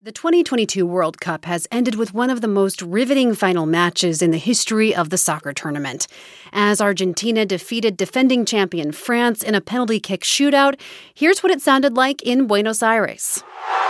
The 2022 World Cup has ended with one of the most riveting final matches in the history of the soccer tournament. As Argentina defeated defending champion France in a penalty kick shootout, here's what it sounded like in Buenos Aires.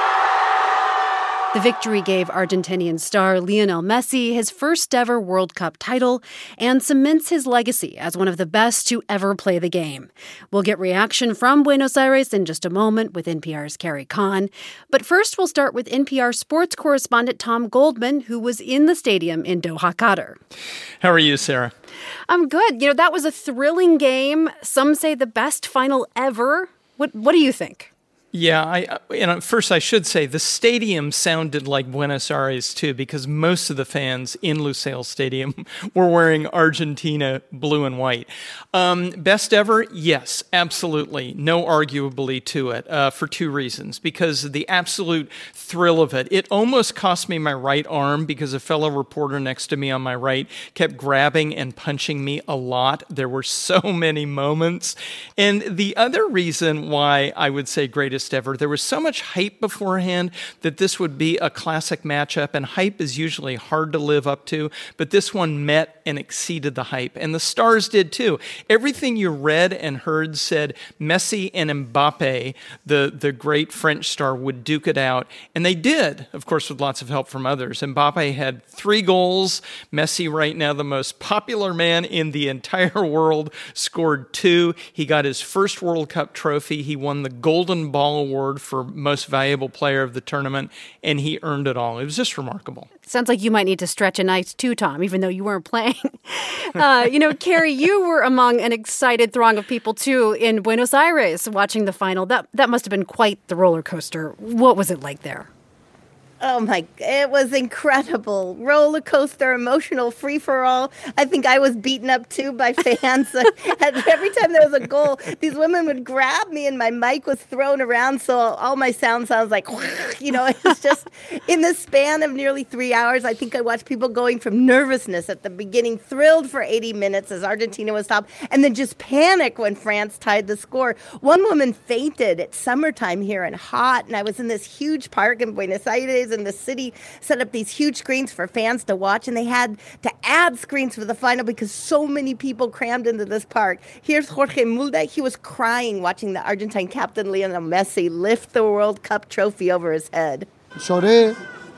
The victory gave Argentinian star Lionel Messi his first ever World Cup title and cements his legacy as one of the best to ever play the game. We'll get reaction from Buenos Aires in just a moment with NPR's Carrie Kahn. But first, we'll start with NPR sports correspondent Tom Goldman, who was in the stadium in Doha, Qatar. How are you, Sarah? I'm good. That was a thrilling game. Some say the best final ever. What do you think? Yeah, first I should say the stadium sounded like Buenos Aires too, because most of the fans in Lusail Stadium were wearing Argentina blue and white. Best ever? Yes, absolutely. No arguably to it for two reasons. Because of the absolute thrill of it. It almost cost me my right arm because a fellow reporter next to me on my right kept grabbing and punching me a lot. There were so many moments. And the other reason why I would say greatest ever. There was so much hype beforehand that this would be a classic matchup, and hype is usually hard to live up to, but this one met and exceeded the hype, and the stars did too. Everything you read and heard said Messi and Mbappe, the great French star, would duke it out, and they did, of course, with lots of help from others. Mbappe had 3 goals. Messi, right now the most popular man in the entire world, scored 2. He got his first World Cup trophy. He won the Golden Ball Award for most valuable player of the tournament, and he earned it all. It was just remarkable. Sounds like you might need to stretch a night too, Tom, even though you weren't playing. Carrie, you were among an excited throng of people too in Buenos Aires watching the final. That must have been quite the roller coaster. What was it like there? Oh it was incredible. Roller coaster, emotional, free-for-all. I think I was beaten up too by fans. Every time there was a goal, these women would grab me and my mic was thrown around, so all my sounds like, it was just in the span of nearly 3 hours. I think I watched people going from nervousness at the beginning, thrilled for 80 minutes as Argentina was top, and then just panic when France tied the score. One woman fainted. It's summertime here and hot, and I was in this huge park in Buenos Aires, and the city set up these huge screens for fans to watch, and they had to add screens for the final because so many people crammed into this park. Here's Jorge Mulder. He was crying watching the Argentine captain Lionel Messi lift the World Cup trophy over his head. Lloré,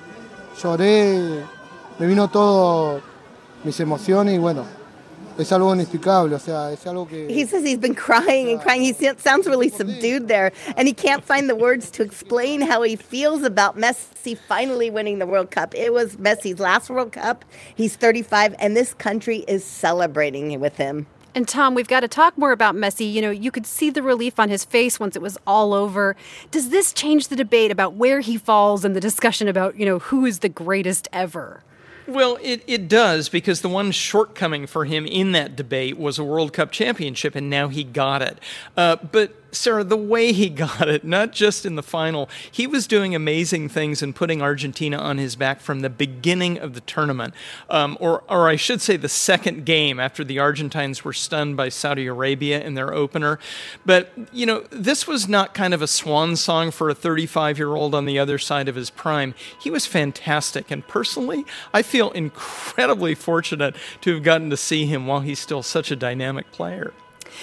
me vino todo mis emociones y bueno, es algo inexplicable, es algo que... He says he's been crying and crying. He sounds really subdued there, and he can't find the words to explain how he feels about Messi finally winning the World Cup. It was Messi's last World Cup. He's 35, and this country is celebrating with him. And Tom, we've got to talk more about Messi. You could see the relief on his face once it was all over. Does this change the debate about where he falls in the discussion about, who is the greatest ever? Well, it does, because the one shortcoming for him in that debate was a World Cup championship, and now he got it. But Sarah, the way he got it, not just in the final, he was doing amazing things and putting Argentina on his back from the beginning of the tournament, or I should say the second game after the Argentines were stunned by Saudi Arabia in their opener. But, this was not kind of a swan song for a 35-year-old on the other side of his prime. He was fantastic, and personally, I feel incredibly fortunate to have gotten to see him while he's still such a dynamic player.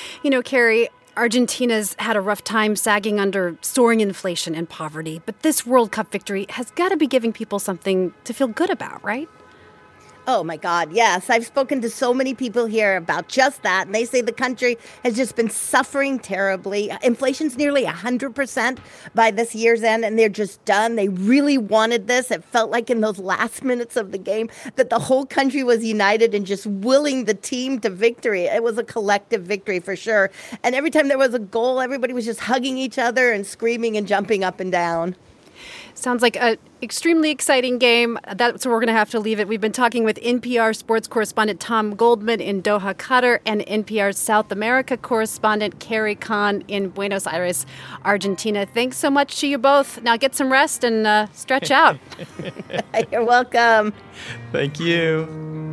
Carrie, Argentina's had a rough time sagging under soaring inflation and poverty, but this World Cup victory has got to be giving people something to feel good about, right? Oh, my God, yes. I've spoken to so many people here about just that, and they say the country has just been suffering terribly. Inflation's nearly 100% by this year's end, and they're just done. They really wanted this. It felt like in those last minutes of the game that the whole country was united and just willing the team to victory. It was a collective victory for sure. And every time there was a goal, everybody was just hugging each other and screaming and jumping up and down. Sounds like an extremely exciting game. That's where we're going to have to leave it. We've been talking with NPR sports correspondent Tom Goldman in Doha, Qatar, and NPR South America correspondent Carrie Kahn in Buenos Aires, Argentina. Thanks so much to you both. Now get some rest and stretch out. You're welcome. Thank you.